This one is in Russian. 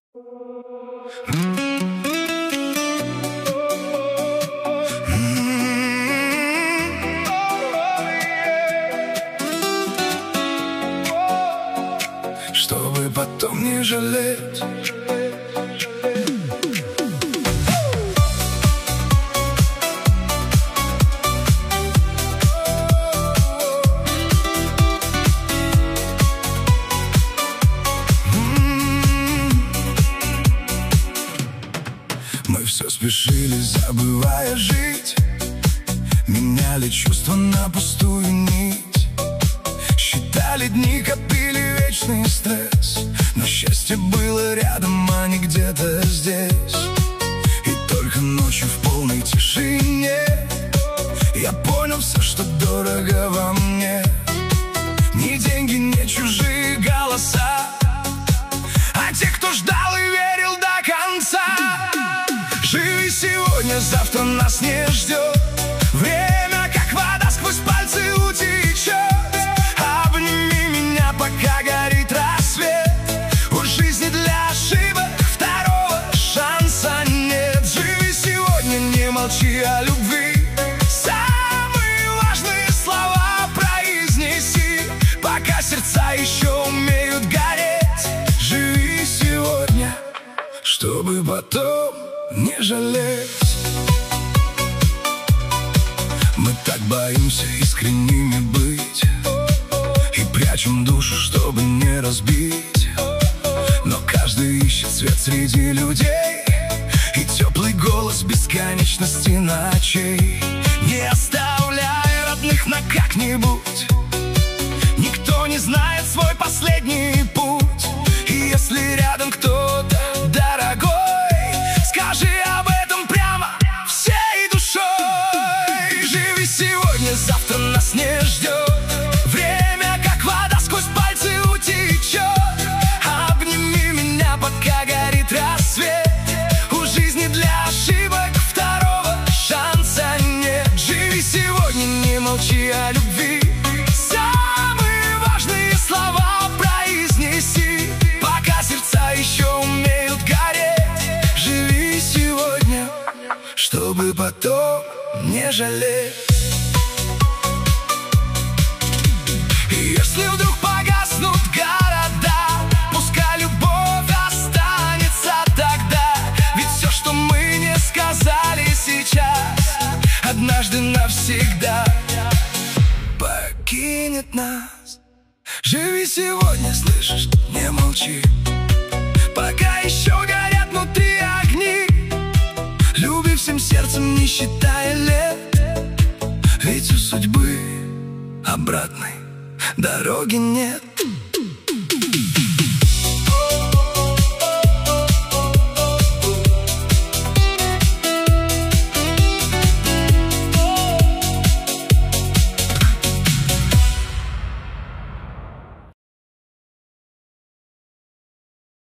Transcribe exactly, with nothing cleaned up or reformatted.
Чтобы потом не жалеть. Мы все спешили, забывая жить, меняли чувства на пустую нить. Считали дни, копили вечный стресс, но счастье было рядом, а не где-то здесь. И только ночью в полной тишине я понял все, что дорого во мне. Ни деньги, ни чужие голоса, а те, кто ждал и верил до конца. Живи сегодня, завтра нас не ждет. Время, как вода, сквозь пальцы утечет. Обними меня, пока горит рассвет. У жизни для ошибок второго шанса нет. Живи сегодня, не молчи о любви. Самые важные слова произнеси, пока сердца еще умеют гореть. Живи сегодня, чтобы потом не жалеть. Мы так боимся искренними быть и прячем душу, чтобы не разбить. Но каждый ищет свет среди людей и теплый голос бесконечности ночей. Не оставляй родных на как-нибудь. Никто не знает свой последний путь. И если рядом кто-то дорогой, скажи об этом прямо всей душой. Живи сегодня, завтра нас не ждет. Время, как вода, сквозь пальцы утечет. Обними меня, пока горит рассвет. У жизни для ошибок второго шанса нет. Живи сегодня, не молчи о любви. Самые важные слова произнеси, пока сердца еще умеют гореть. Живи сегодня, чтобы потом не жалеть. И если вдруг погаснут города, пускай любовь останется тогда. Ведь все, что мы не сказали сейчас, однажды навсегда покинет нас. Живи сегодня, слышишь, не молчи, пока еще горят внутри огни. Люби всем сердцем, не считая лет, ведь у судьбы обратной дороги нет.